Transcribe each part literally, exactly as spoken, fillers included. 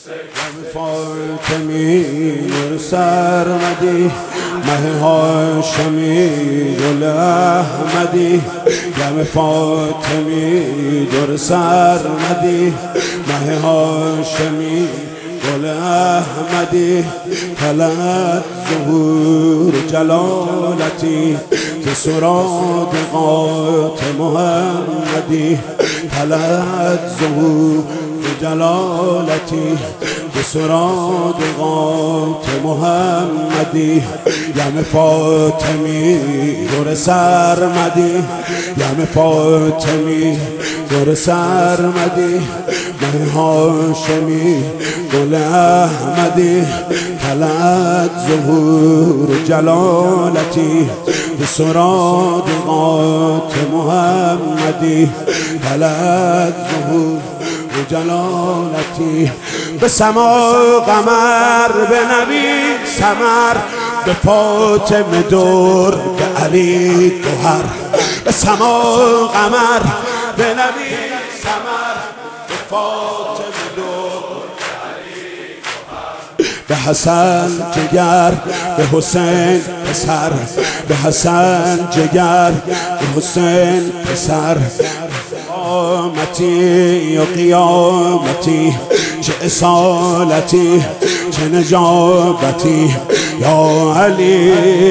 غم فاطمی نور سرمدی مه هاشمی گل احمدی غم فاطمی نور سرمدی مه هاشمی گل احمدی طلعت ظهور جلالتی که سرادقات محمدی طلعت ظهور جلالتی به سرادقات محمدی یم فاطمی دور سرمدی یم فاطمی دور سرمدی مه هاشمی گل احمدی طلعت ظهور جلالتی به سرادقات محمدی طلعت ظهور جلالتی به سما قمر به نبی سمر به فاطمه دور به علی گوهر به سما قمر به نبی سمر به فاطمه دور به علی گوهر به حسن جگر به حسین پسر به حسن جگر به حسین پسر قیامتی و قیامتی چه اصالتی چه نجابتی یا علی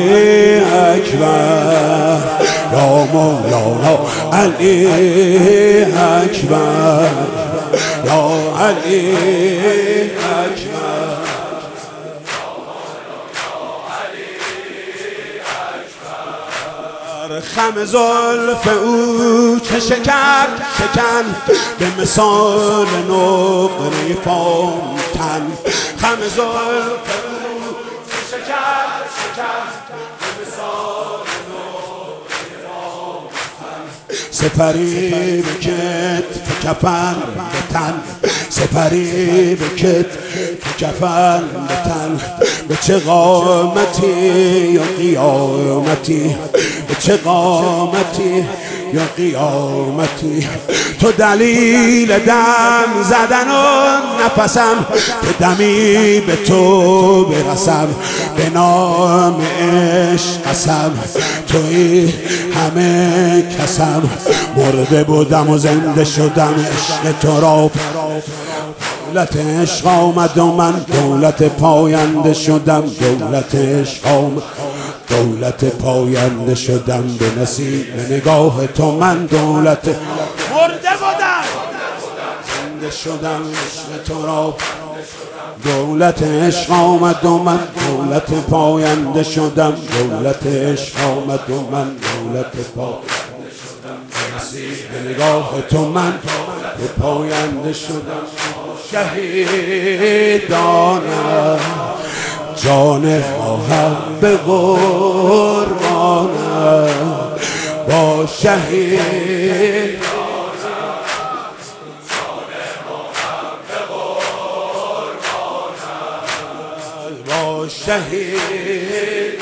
اکبر یا مولانا علی اکبر یا علی اکبر خم زلف او چه شکر شکن به مثال نقره فامتن خم زلف او چه شکر شکن به مثال نقره فامتن سپری به کتف کفن به تن سپری به کتف کفن به تن به چه قامتی یا قیامتی به چه قامتی یا قیامتی تو دلیل دم زدن و نفسم که دمی به تو برسم به نام عشق قسم توی همه کسم مرده بودم و زنده شدم عشق تو را دولت عشق آمد و من دولت پاینده شدم دولت عشق آمد دولت پاینده شدم به نصیب نگاه تو من دولت مرده بودم زنده شدم عشق تو را دولت عشق آمد و من دولت پاینده شدم دولت عشق آمد و من دولت پاینده شدم به نصیب نگاه تو من پاینده شدم شهیدانم جان ما هم به قربانم با شهید جان ما هم به قربانم با شهید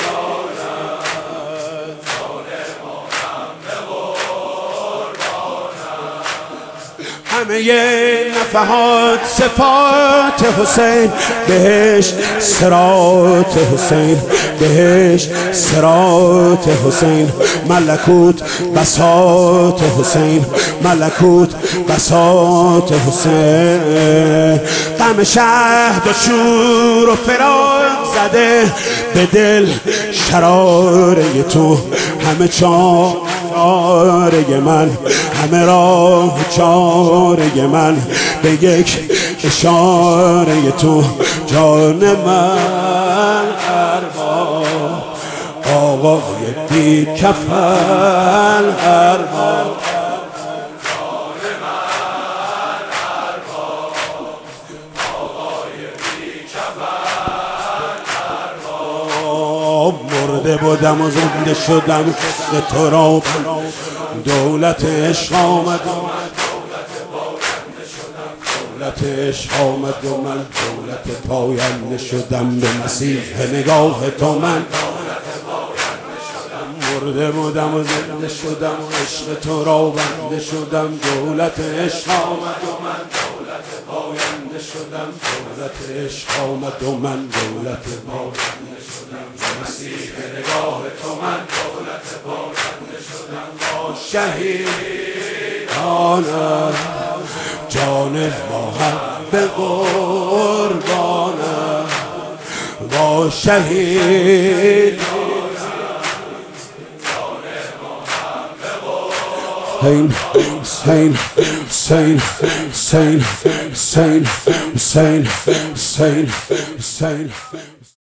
همه نفحات صفات حسین بهش صراط حسین بهش صراط حسین ملکوت بساط حسین ملکوت بساط حسین غم شهد و شور و فراق زده به دل شراره تو همه چاره من همه راه چاره من به یک اشاره تو جان من ارباب آقای بی کفن ارباب جان من ارباب آقای بی کفن ارباب مرده بودم و زنده شدم به تو را دولت عشق آمد دولت عشق آمد و من دولت پاینده شدم به مسیح نگاه تو من مرده بودم و زنده شدم و عشق تو را بنده شدم دولت عشق آمد و من دولت پاینده شدم شدم، دولت عشق آمد و من دولت پاینده شدم، به مسیح نگاه تو من دولت پاینده شدم. با شهیدانم جان ما هم به قربانم، با شهید Hussein, Hussein, Hussein, Hussein, Hussein, Hussein, Hussein, Hussein, Hussein.